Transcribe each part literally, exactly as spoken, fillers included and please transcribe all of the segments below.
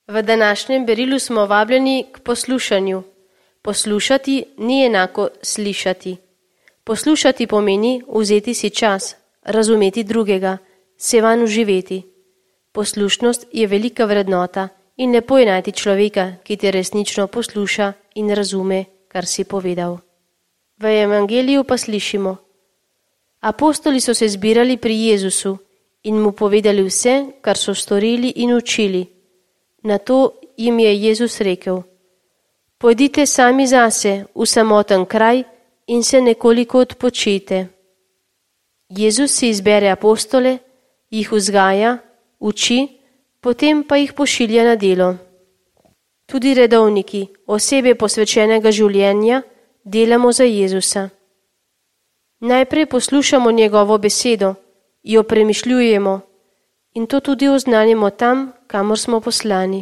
V današnjem berilu smo vabljeni k poslušanju. Poslušati ni enako slišati. Poslušati pomeni vzeti si čas, razumeti drugega, se vanj uživeti. Poslušnost je velika vrednota in lepo je najti človeka, ki te resnično posluša in razume, kar si povedal. V evangeliju pa slišimo: apostoli so se zbirali pri Jezusu in mu povedali vse, kar so storili in učili. Nato jim je Jezus rekel: pojdite sami zase v samoten kraj in se nekoliko odpočijte. Jezus si izbere apostole, jih vzgaja, uči, potem pa jih pošilja na delo. Tudi redovniki, osebe posvečenega življenja, delamo za Jezusa. Najprej poslušamo njegovo besedo, jo premišljujemo in to tudi oznanimo tam, kamor smo poslani.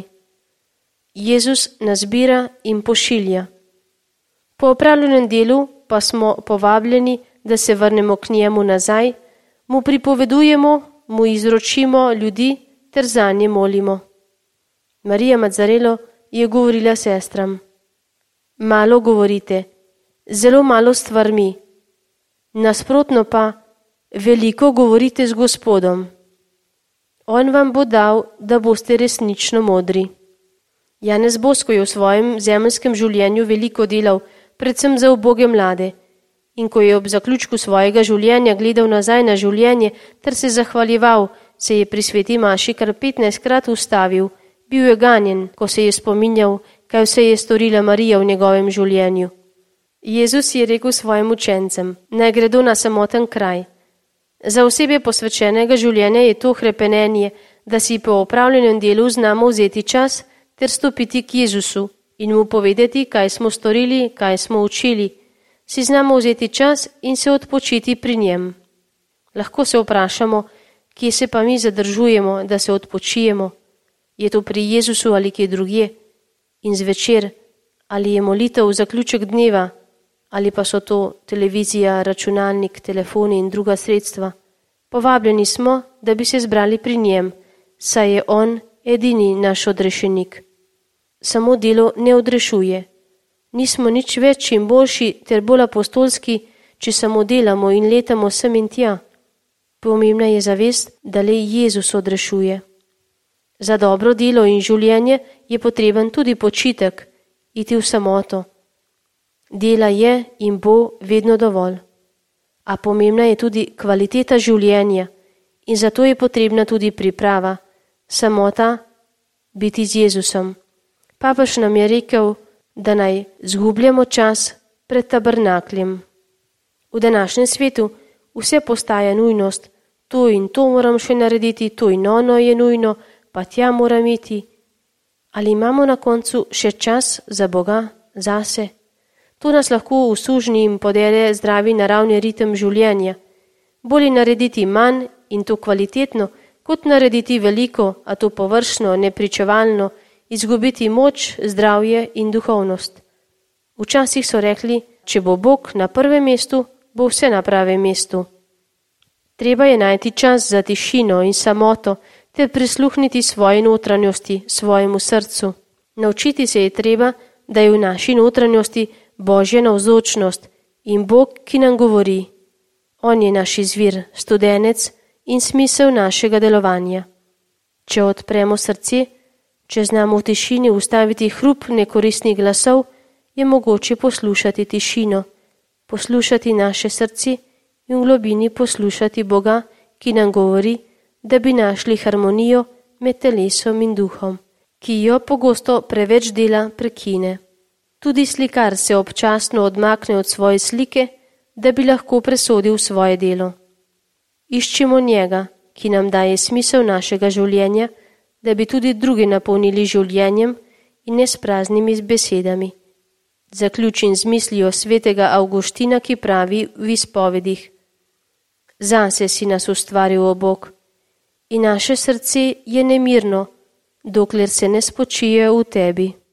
Jezus nas bira in pošilja. Po opravljenem delu pa smo povabljeni, da se vrnemo k njemu nazaj, mu pripovedujemo, mu izročimo ljudi ter zanje molimo. Marija Mazzarello je govorila sestram: malo govorite, zelo malo stvarmi. Nasprotno pa, veliko govorite z Gospodom. On vam bo dal, da boste resnično modri. Janez Bosko je v svojem zemeljskem življenju veliko delal, predvsem za uboge mlade, in ko je ob zaključku svojega življenja gledal nazaj na življenje ter se zahvaljeval, se je pri sveti maši kar petnajstkrat ustavil, bil je ganjen, ko se je spominjal, kaj vse je storila Marija v njegovem življenju. Jezus je rekel svojim učencem, naj gredo na samoten kraj. Za osebe posvečenega življenja je to hrepenenje, da si po opravljenem delu znamo vzeti čas ter stopiti k Jezusu in mu povedati, kaj smo storili, kaj smo učili. Si znamo vzeti čas in se odpočiti pri njem. Lahko se vprašamo, kje se pa mi zadržujemo, da se odpočijemo. Je to pri Jezusu ali kje drugje? In zvečer, ali je molitev zaključek dneva, ali pa so to televizija, računalnik, telefoni in druga sredstva. Povabljeni smo, da bi se zbrali pri njem, saj je on edini naš odrešenik. Samo delo ne odrešuje. Nismo nič več in boljši ter bolj apostolski, če samo delamo in letamo sem in tja. Pomembna je zavest, da le Jezus odrešuje. Za dobro delo in življenje je potreben tudi počitek, iti v samoto. Dela je in bo vedno dovolj. A pomembna je tudi kvaliteta življenja in zato je potrebna tudi priprava, samota, biti z Jezusom. Papež nam je rekel, da naj zgubljamo čas pred tabernakljem. V današnjem svetu vse postaja nujnost, to in to moram še narediti, to in ono je nujno, pa tja moram iti. Ali imamo na koncu še čas za Boga, zase? To nas lahko usužni in podere zdravi naravni ritem življenja. Bolje narediti manj in to kvalitetno, kot narediti veliko, a to površno, nepričevalno, izgubiti moč, zdravje in duhovnost. Včasih so rekli, če bo Bog na prvem mestu, bo vse na pravem mestu. Treba je najti čas za tišino in samoto ter prisluhniti svoji notranjosti, svojemu srcu. Naučiti se je treba, da je v naši notranjosti Božja navzočnost in Bog, ki nam govori. On je naš izvir, studenec in smisel našega delovanja. Če odpremo srce, če znamo v tišini ustaviti hrup nekoristnih glasov, je mogoče poslušati tišino, poslušati naše srce in v globini poslušati Boga, ki nam govori, da bi našli harmonijo med telesom in duhom, ki jo pogosto preveč dela prekine. Tudi slikar se občasno odmakne od svoje slike, da bi lahko presodil svoje delo. Iščimo njega, ki nam daje smisel našega življenja, da bi tudi drugi napolnili življenjem in ne s praznimi besedami. Zaključim z mislijo svetega Avguština, ki pravi v izpovedih: zase si nas ustvaril, o Bog, in naše srce je nemirno, dokler se ne spočije v tebi.